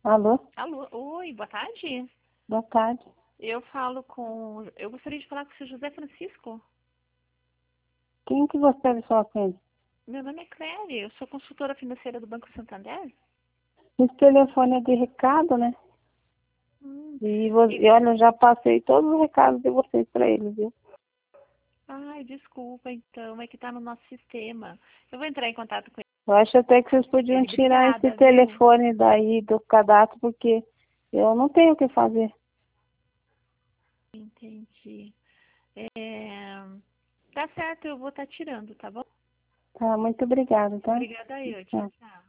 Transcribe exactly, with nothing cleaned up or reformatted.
Alô? Alô, oi, boa tarde. Boa tarde. Eu falo com... Eu gostaria de falar com o seu José Francisco. Quem que gostaria de falar com ele? Meu nome é Clélia, eu sou consultora financeira do Banco Santander. Esse telefone é de recado, né? Hum, E, vo- e- e olha, eu já passei todos os recados de vocês para ele, viu? Ai, desculpa, então, é que tá no nosso sistema. Eu vou entrar em contato com Eu acho até que vocês podiam ele. tirar esse Obrigada, viu? telefone daí do cadastro, porque eu não tenho o que fazer. Entendi. É... Tá certo, eu vou estar tirando, tá bom? Tá, muito obrigada, tá? Obrigada eu, tchau, Tá. tchau.